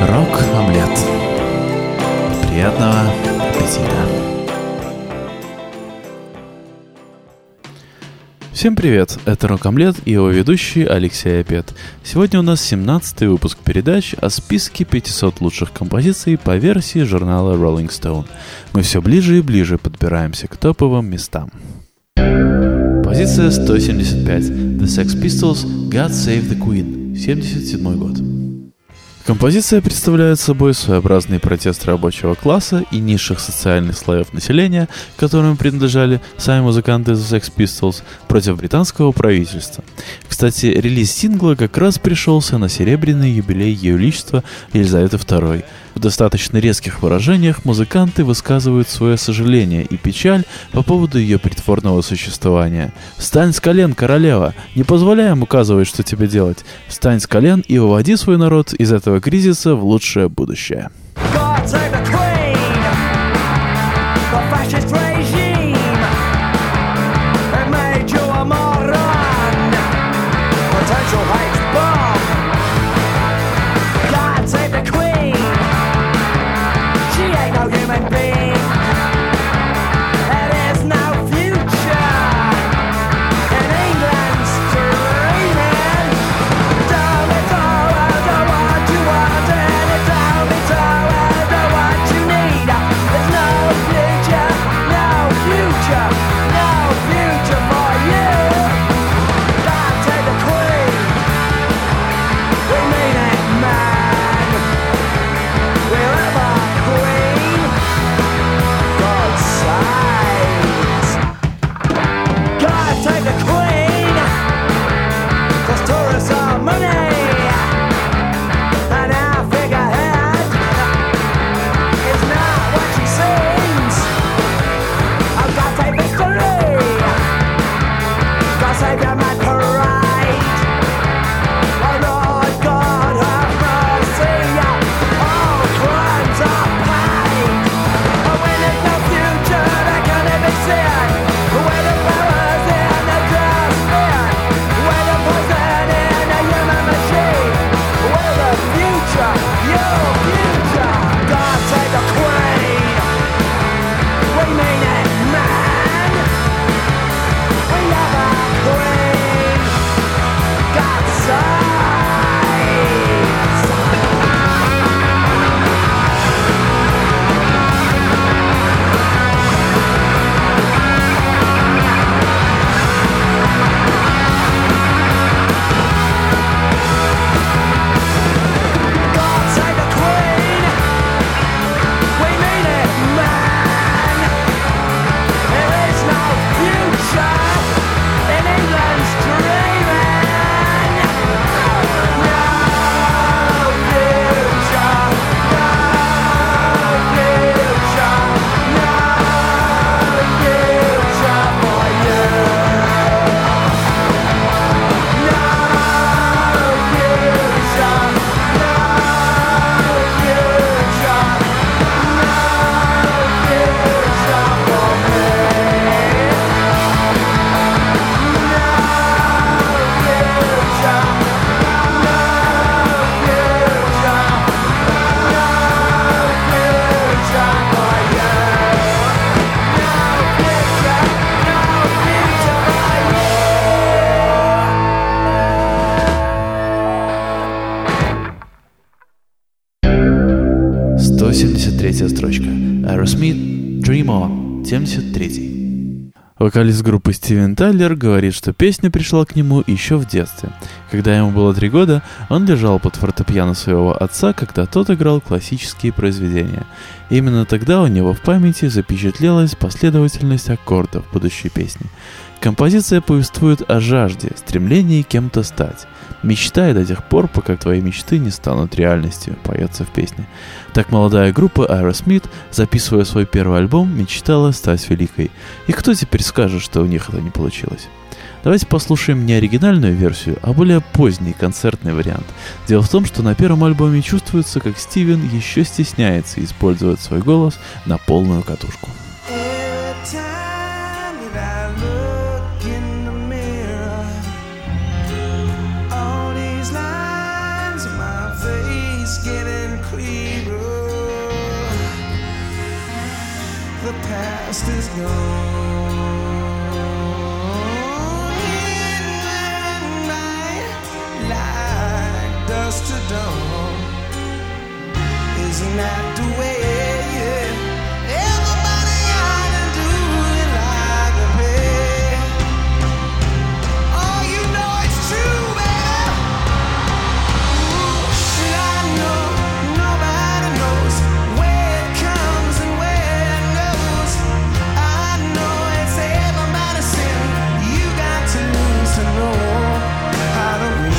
Рок-омлет. Приятного аппетита. Всем привет, это Рок-омлет и его ведущий Алексей Опет. Сегодня у нас 17-й выпуск передач о списке 500 лучших композиций по версии журнала Rolling Stone. Мы все ближе и ближе подбираемся к топовым местам. Позиция 175. The Sex Pistols God Save the Queen. 77 год. Композиция представляет собой своеобразный протест рабочего класса и низших социальных слоев населения, которым принадлежали сами музыканты The Sex Pistols, против британского правительства. Кстати, релиз сингла как раз пришелся на серебряный юбилей Ее Величества Елизаветы II. В достаточно резких выражениях музыканты высказывают свое сожаление и печаль по поводу ее притворного существования. «Встань с колен, королева! Не позволяй им указывать, что тебе делать! Встань с колен и уводи свой народ из этого кризиса в лучшее будущее!» Третья строчка. Aerosmith, Dream On, 73. Вокалист группы Стивен Тайлер говорит, что песня пришла к нему еще в детстве. Когда ему было 3 года, он лежал под фортепиано своего отца, когда тот играл классические произведения. Именно тогда у него в памяти запечатлелась последовательность аккордов будущей песни. Композиция повествует о жажде, стремлении кем-то стать. «Мечтай до тех пор, пока твои мечты не станут реальностью», поется в песне. Так молодая группа Aerosmith, записывая свой первый альбом, мечтала стать великой. И кто теперь скажет, что у них это не получилось? Давайте послушаем не оригинальную версию, а более поздний концертный вариант. Дело в том, что на первом альбоме чувствуется, как Стивен еще стесняется использовать свой голос на полную катушку. All these lines in my face he's getting clearer. The past is gone. In my light dust to dawn. Isn't that the way? Everybody ought to do it like a pay. Oh, you know it's true, baby. And I know nobody knows where it comes and where it goes. I know it's everybody's sin. You got to lose to know how to win.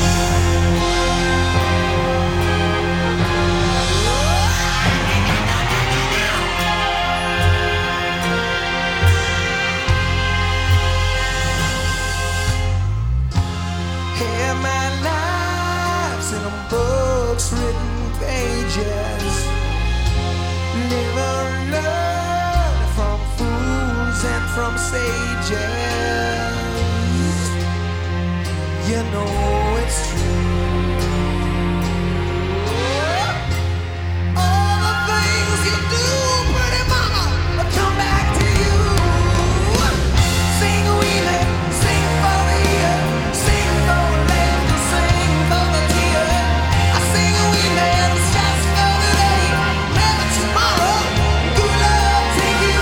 Written pages, live and learn from fools and from sages. You know it's true. All the things you do, pretty mama, will come back to you. Sing we live, sing for the year, sing for the laughter, sing for the tear. We live just for today, never tomorrow. Good love take you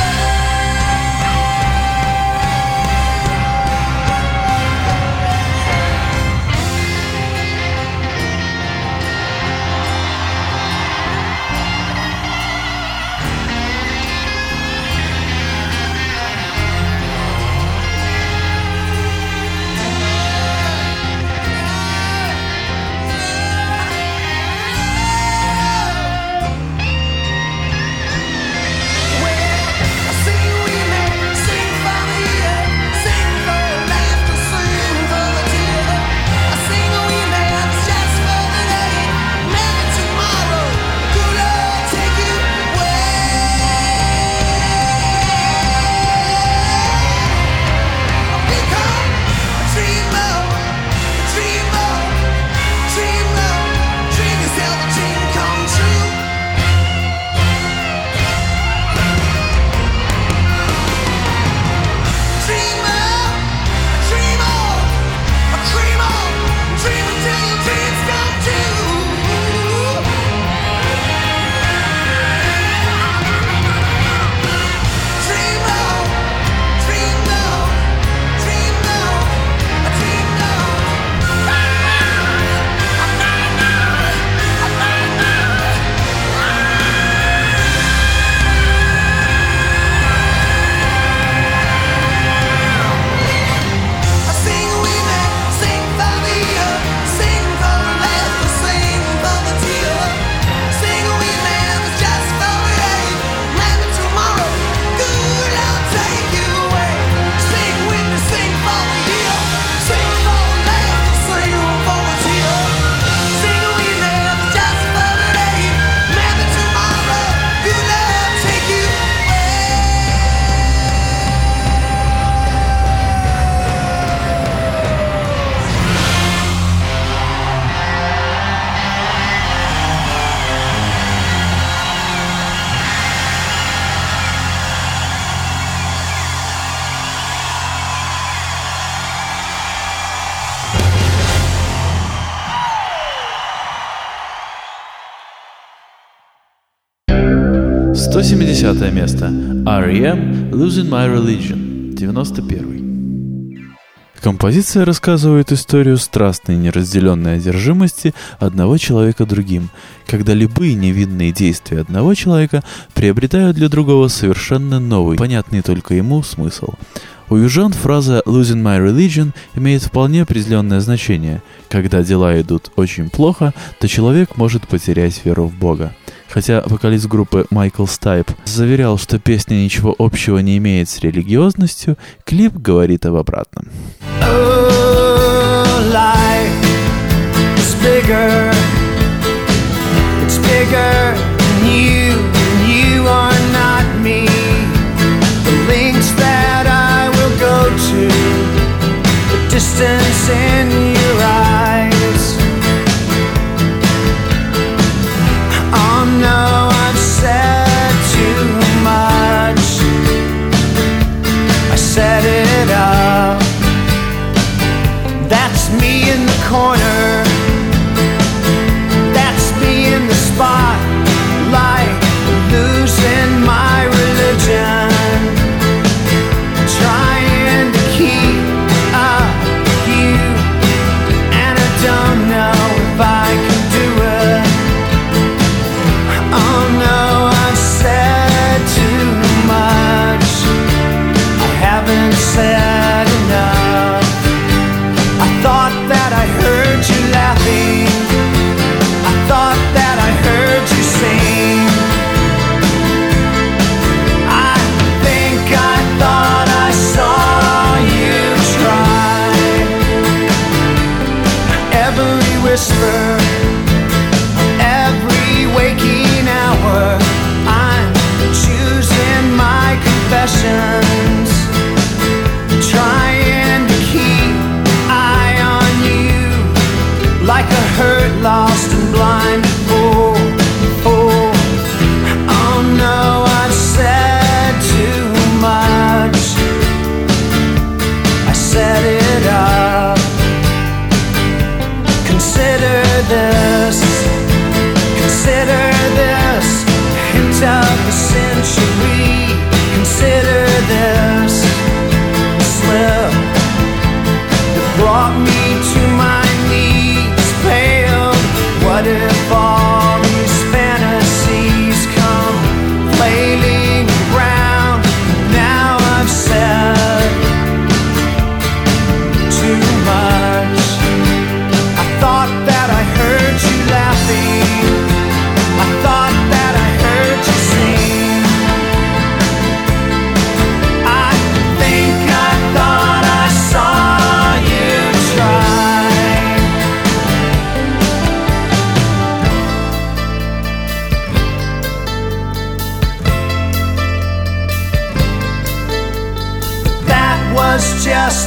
место. R.E.M. Losing My Religion, 91. Композиция рассказывает историю страстной неразделенной одержимости одного человека другим, когда любые невинные действия одного человека приобретают для другого совершенно новый, понятный только ему смысл. У южан фраза «losing my religion» имеет вполне определенное значение. Когда дела идут очень плохо, то человек может потерять веру в Бога. Хотя вокалист группы Майкл Стайп заверял, что песня ничего общего не имеет с религиозностью, клип говорит об обратном. Oh, life is bigger. It's bigger than you are not me. The links that I will go to, the distance in your eyes.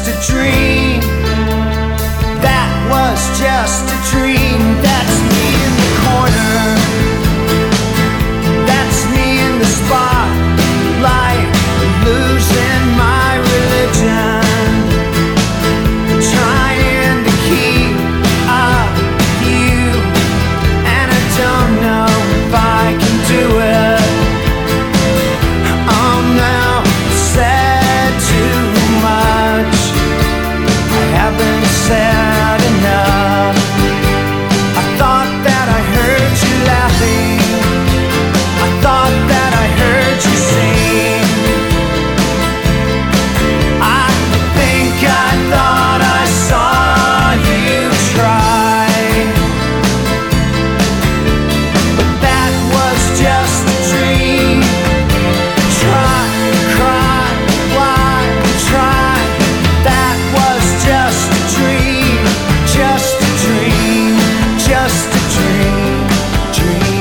a dream. That was just a dream. That's me in the corner. That's me in the spotlight, losing my religion, trying to keep up with you, and I don't know if I can do it. I'm now said too much. I haven't said enough. I thought that I heard you laughing. I thought that I heard you sing. I think I thought I saw you try, but that was just a dream. Try, cry, why try? That was just a dream, just a dream, just a dream, dream.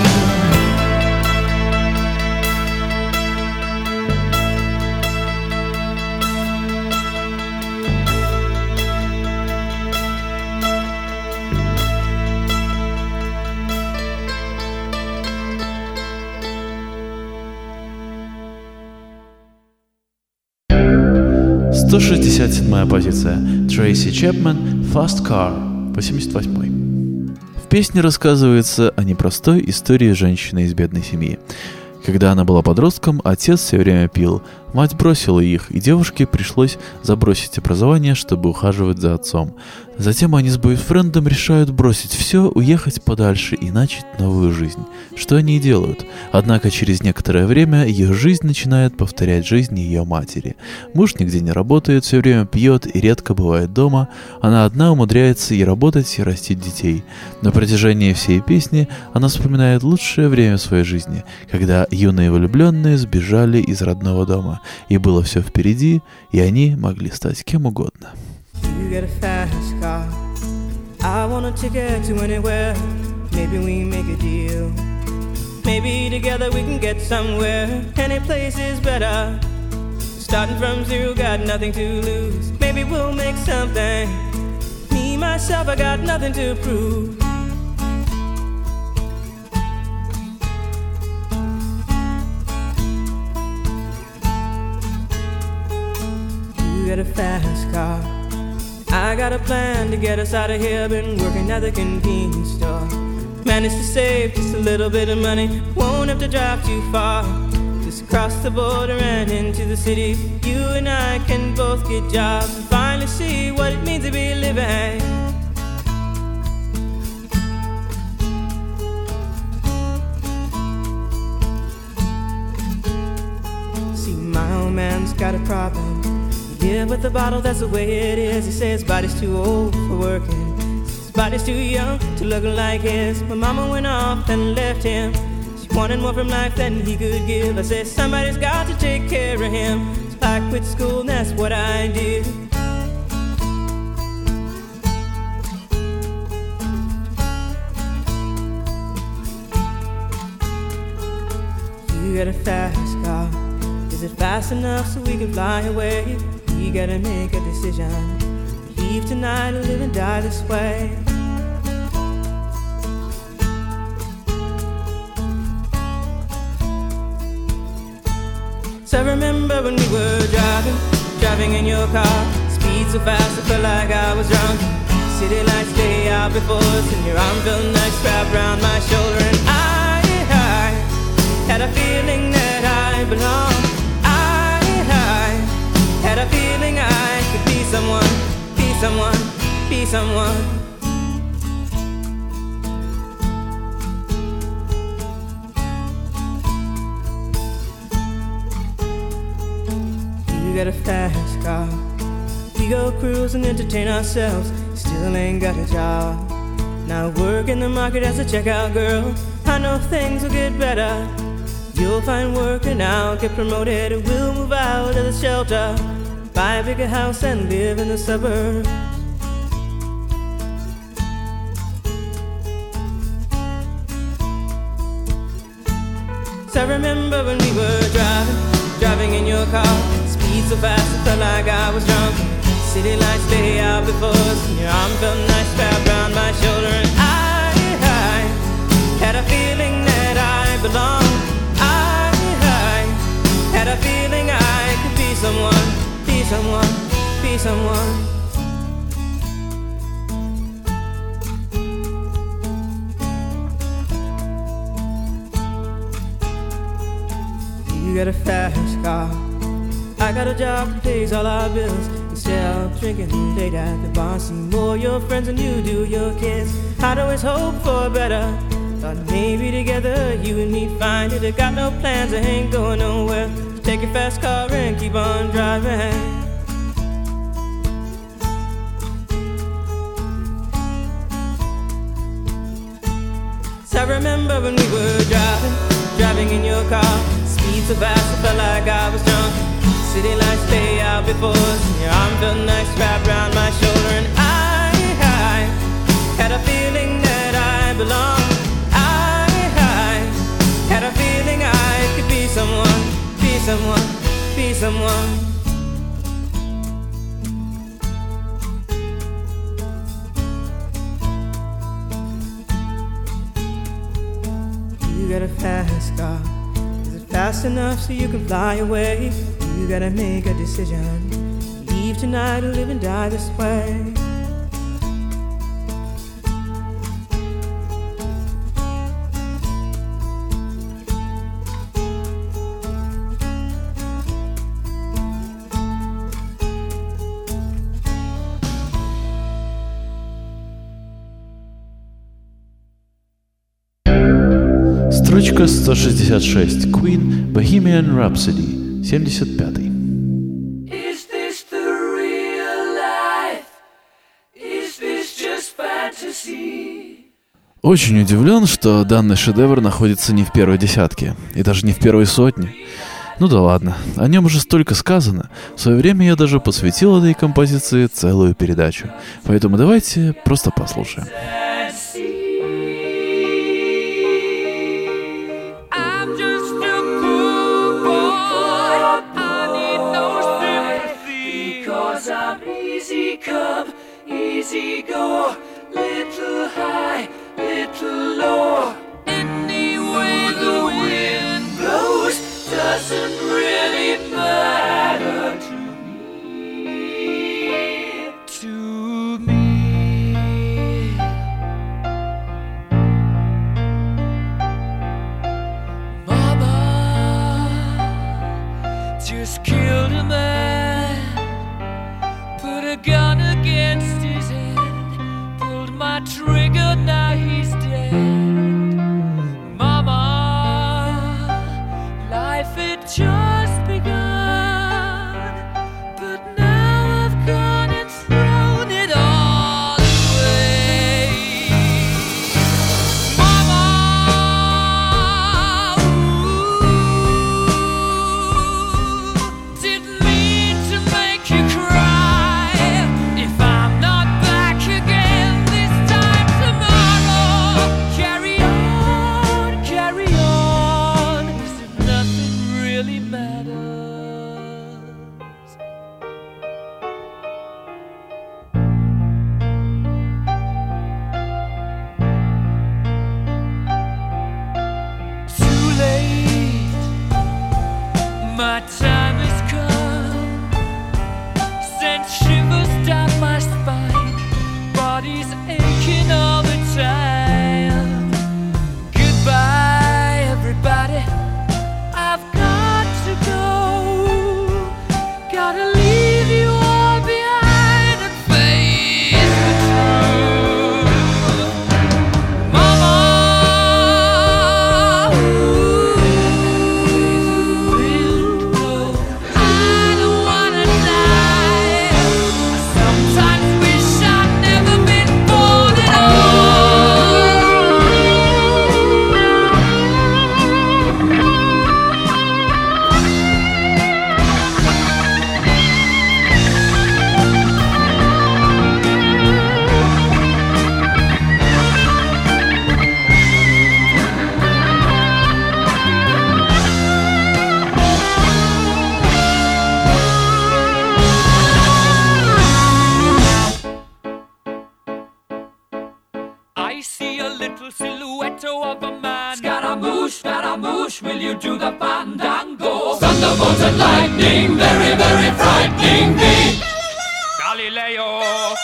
«167-я позиция. Трейси Чепмен «Fast Car», 88-й. В песне рассказывается о непростой истории женщины из бедной семьи. Когда она была подростком, отец все время пил, мать бросила их, и девушке пришлось забросить образование, чтобы ухаживать за отцом. Затем они с бойфрендом решают бросить все, уехать подальше и начать новую жизнь. Что они и делают. Однако через некоторое время их жизнь начинает повторять жизнь ее матери. Муж нигде не работает, все время пьет и редко бывает дома. Она одна умудряется и работать, и растить детей. На протяжении всей песни она вспоминает лучшее время своей жизни, когда юные влюбленные сбежали из родного дома, и было все впереди, и они могли стать кем угодно. You get a fast car. I want a ticket to anywhere. Maybe we make a deal. Maybe together we can get somewhere. Any place is better. Starting from zero, got nothing to lose. Maybe we'll make something. Me, myself, I got nothing to prove. You get a fast car. I got a plan to get us out of here. Been working at the convenience store. Managed to save just a little bit of money. Won't have to drive too far. Just cross the border and into the city. You and I can both get jobs and finally see what it means to be living. See, my old man's got a problem. Yeah, with the bottle, that's the way it is. He says his body's too old for working. His body's too young to look like his. My mama went off and left him. She wanted more from life than he could give. I said, somebody's got to take care of him. So I quit school and that's what I did. You got a fast car. Is it fast enough so we can fly away? We gotta make a decision. Leave tonight or live and die this way. So I remember when we were driving in your car. Speed so fast I felt like I was drunk. City lights day out before us, and your arm felt nice wrapped around my shoulder. And I had a feeling that I belonged. Had a feeling I could be someone, be someone, be someone. You got a fast car. We go cruise and entertain ourselves. Still ain't got a job. Now work in the market as a checkout girl. I know things will get better. You'll find work and I'll get promoted. We'll move out of the shelter, buy a bigger house and live in the suburbs. So I remember when we were driving in your car. Speed so fast I felt like I was drunk. City lights lay out before us, and your arm felt nice wrapped around my shoulder. And I had a feeling that I belonged. I had a feeling I could be someone, be someone, be someone. You got a fast car, I got a job that pays all our bills. Instead of drinking late at the bar, see more your friends than you do your kids. I'd always hope for better, thought maybe together you and me find it. I got no plans, I ain't going nowhere. So take your fast car and keep on driving. So I remember when we were driving in your car. Speed so fast, I felt like I was drunk. City lights lay out before us, and your arm felt nice wrapped around my shoulder. And I had a feeling that I belonged. I had a feeling I could be someone, be someone, be someone. You got a fast car, is it fast enough so you can fly away? You gotta make a decision, leave tonight or live and die this way. Строчка 166. Queen, Bohemian Rhapsody, 75-й. Is this the real life? Is this just fantasy? Очень удивлен, что данный шедевр находится не в первой десятке, и даже не в первой сотне. Ну да ладно, о нем уже столько сказано. В свое время я даже посвятил этой композиции целую передачу. Поэтому давайте просто послушаем. I'm just a poor boy. I need no sympathy. Because I'm easy come, easy go. Little high, little low. Any way the wind blows doesn't really matter to me. To me. silhouette of a man. Scaramouche, will you do the fandango? Thunderbolts and lightning, very, very frightening me. Galileo,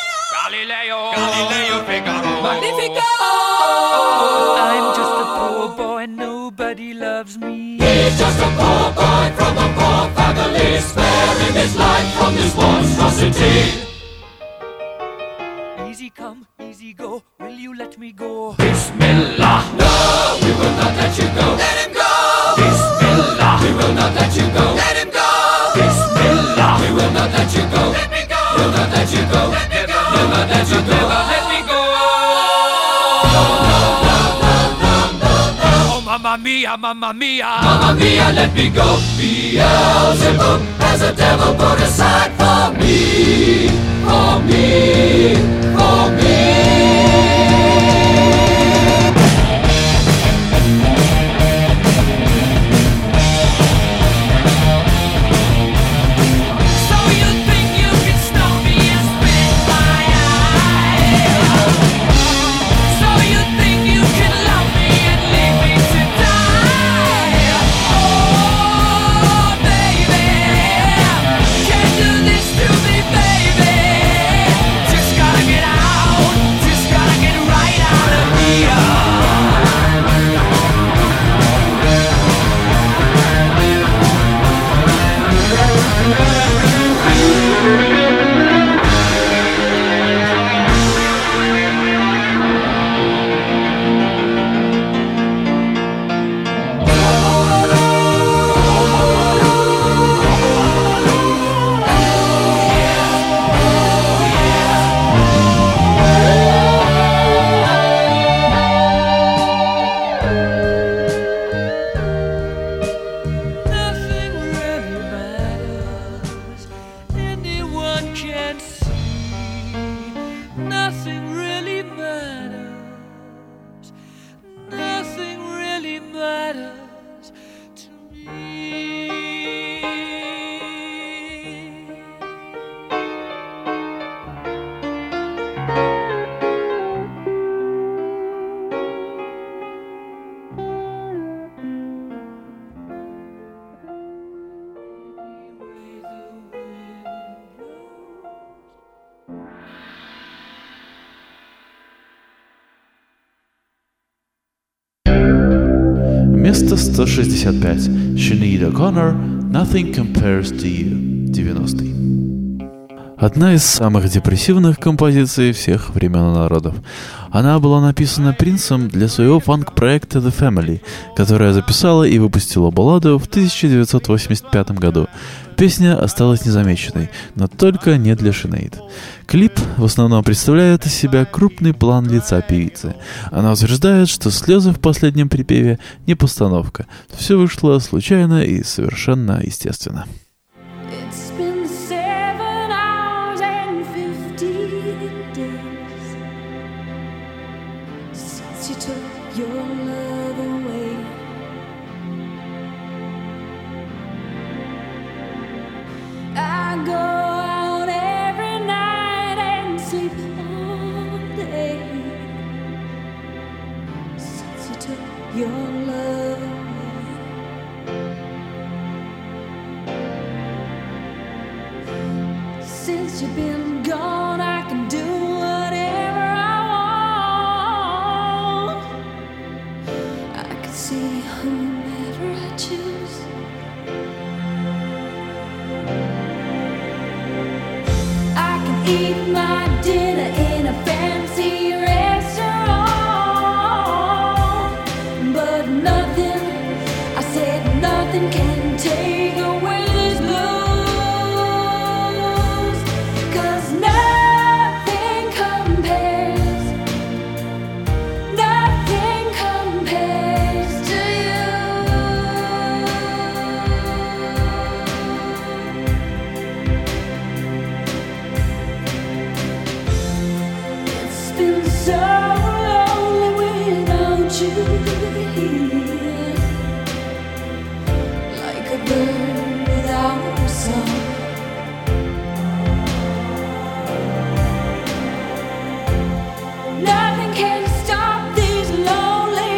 Figaro. Magnifico! I'm just a poor boy, nobody loves me. He's just a poor boy from a poor family, sparing his life from this monstrosity. Easy come, easy go, will you let me go? Bismillah, no, we will not let you go. Let him go! Bismillah, we will not let you go. Let him go! Bismillah, we will not let you go. Let me go! We'll not let you go. Let me go! We'll not let you go. Let me go! Oh, mamma mia, mamma mia. Mamma mia, let me go. Beelzebub has a devil put aside for me. For me. For me. Место 165. Sinead O'Connor, Nothing Compares to You, 90-й. Одна из самых депрессивных композиций всех времен и народов. Она была написана Принсом для своего фанк-проекта The Family, которая записала и выпустила балладу в 1985 году. Песня осталась незамеченной, но только не для Sinead. Клип в основном представляет из себя крупный план лица певицы. Она утверждает, что слезы в последнем припеве не постановка. Все вышло случайно и совершенно естественно. It's been 7 hours and 15 days since you took your love away. I go out every night and sleep all day since you took your love away. Since you've been gone, I can do whatever I want. I can see whomever I choose. I can eat my dinner in a fancy restaurant, but nothing, I said nothing can take away this blues, 'cause nothing compares to you. It's been so lonely without you here, like a bird without a song. Nothing can stop these lonely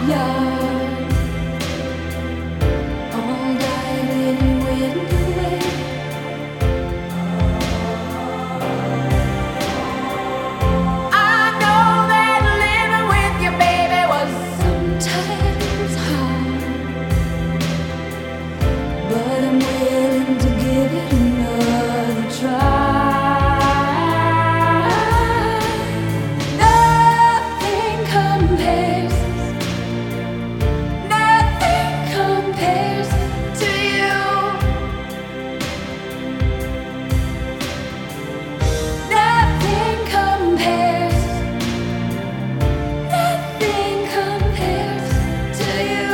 yard. All died and went away. I know that living with your baby was sometimes hard, but I'm willing to give it another try. Nothing compares to you. Nothing compares to you.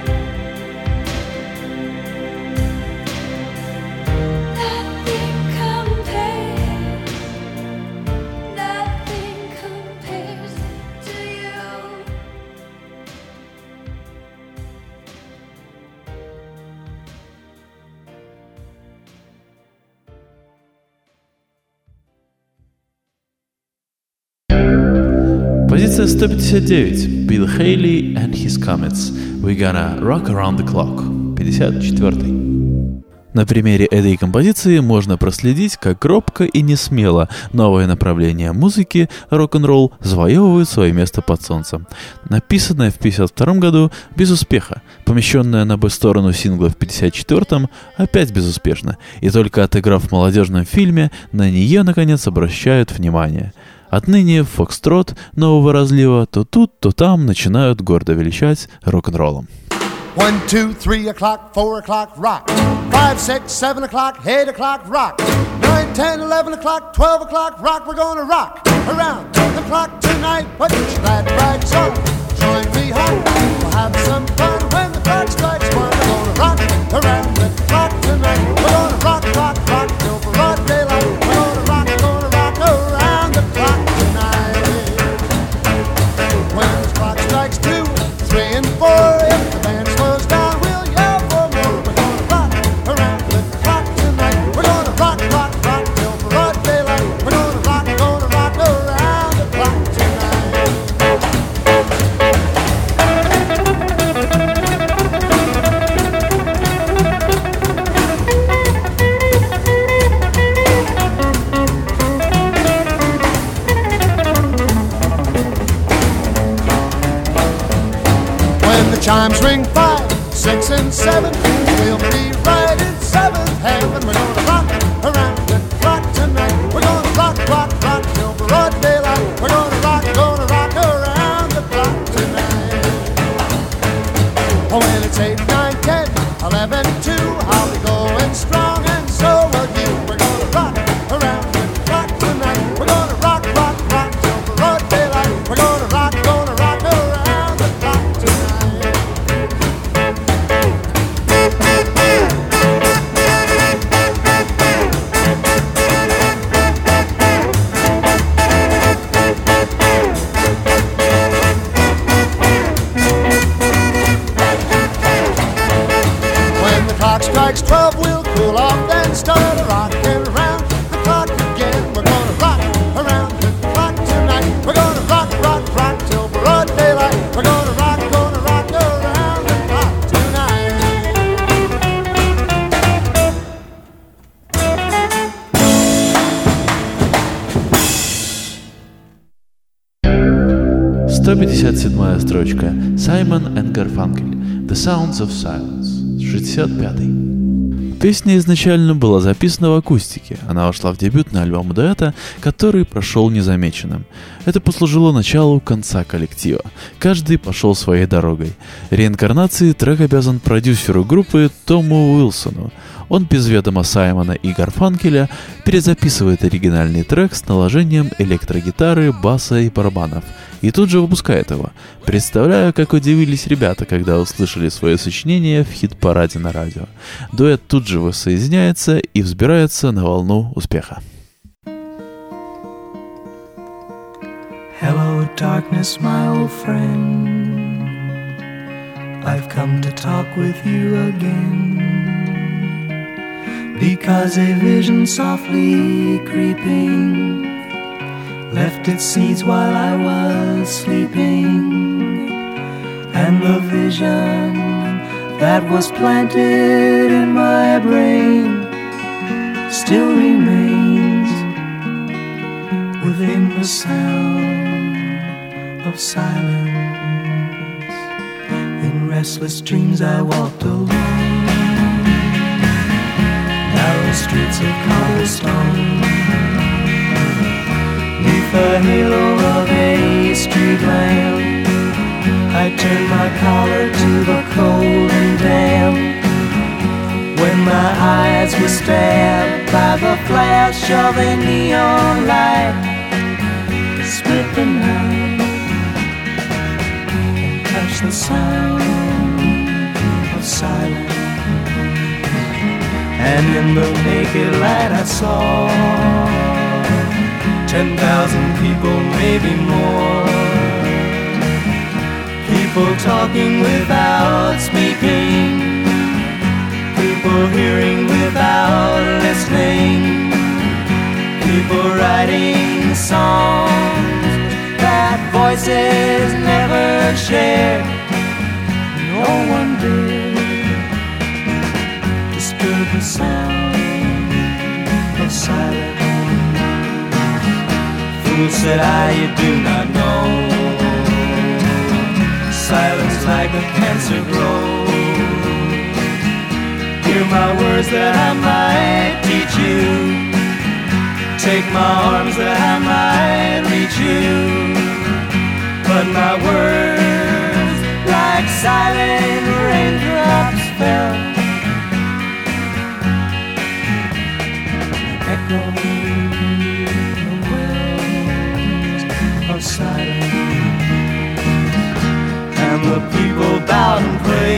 Nothing compares to you. Позиция 159. Билл Хейли and His Comets. We Gonna Rock Around the Clock. 54. На примере этой композиции можно проследить, как робко и несмело новое направление музыки, рок-н-ролл, завоевывает свое место под солнцем. Написанная в 1952 году без успеха, помещенная на Б-сторону сингла в 1954 опять безуспешно, и только отыграв в молодежном фильме, на нее наконец обращают внимание. Отныне фокстрот нового разлива то тут, то там начинают гордо величать рок-н-роллом. 1, 2, 3 o'clock, 4 o'clock, rock. 5, 6, 7 o'clock, 8 o'clock, rock. 9, 10, 11 o'clock, 12 o'clock, rock. We're gonna rock around the clock tonight. Put your glad rags on, join me home. We'll have some fun when the clock strikes 1. We're gonna rock around the clock tonight. We're gonna rock, rock, rock till broad daylight. We're gonna rock around the clock tonight. When the clock strikes 2, 3, and 4, if the band slows down, we'll yell for more. We're gonna rock around the clock tonight. We're gonna rock, rock, rock till broad daylight. We're gonna rock around the clock tonight. When the chimes ring 5, 6, and 7, we'll be right in 7th heaven. We're gonna rock around the clock tonight. We're gonna rock, rock, rock till broad daylight. We're gonna rock around the clock tonight. Oh, when it's 8, 9, 10, 11, 2, I'll be going strong, and so will you. We're gonna rock around the clock tonight. We're gonna rock, rock, rock till broad daylight. We're gonna rock around the clock tonight. When the clock strikes 12, we'll cool off, then start rocking around the clock again. We're gonna rock around the clock tonight. We're gonna rock, rock, rock till broad daylight. We're gonna rock around the clock tonight. «157-я строчка. Simon and Garfunkel. The Sounds of Silence». 65-й. Песня изначально была записана в акустике. Она вошла в дебютный альбом дуэта, который прошел незамеченным. Это послужило началу конца коллектива. Каждый пошел своей дорогой. Реинкарнацией трек обязан продюсеру группы Тому Уилсону. Он без ведома Саймона и Гарфанкеля перезаписывает оригинальный трек с наложением электрогитары, баса и барабанов. И тут же выпускает его. Представляю, как удивились ребята, когда услышали свое сочинение в хит-параде на радио. Дуэт тут же воссоединяется и взбирается на волну успеха. Hello, darkness, my old friend. I've come to talk with you again. Because a vision softly creeping left its seeds while I was sleeping. and the vision that was planted in my brain still remains within the sound of silence. In restless dreams I walked alone, narrow streets of cobblestone, neath the halo of a street lamp. I turned my collar to the cold and damp. When my eyes were stabbed by the flash of a neon light, split the night and touched the sound of silence. And in the naked light I saw 10,000 people, maybe more. People talking without speaking, people hearing without listening, people writing songs that voices never shared. No one did disturb the sound of silence. Fool, said I, you do not know. Silence like a cancer grows. Hear my words that I might teach you. Take my arms that I might reach you. But my words, like silent raindrops, fell, echoing the wells of silence. And the people bowed and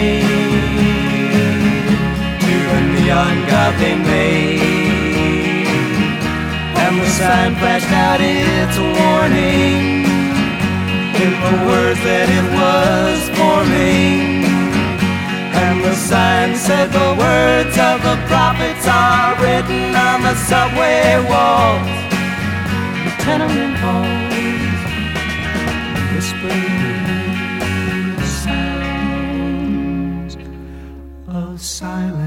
prayed to the neon god they made. And the sign flashed out its warning in the words that it was forming. And the sign said the words of the prophets are written on the subway walls, the tenement halls, whispering of silence.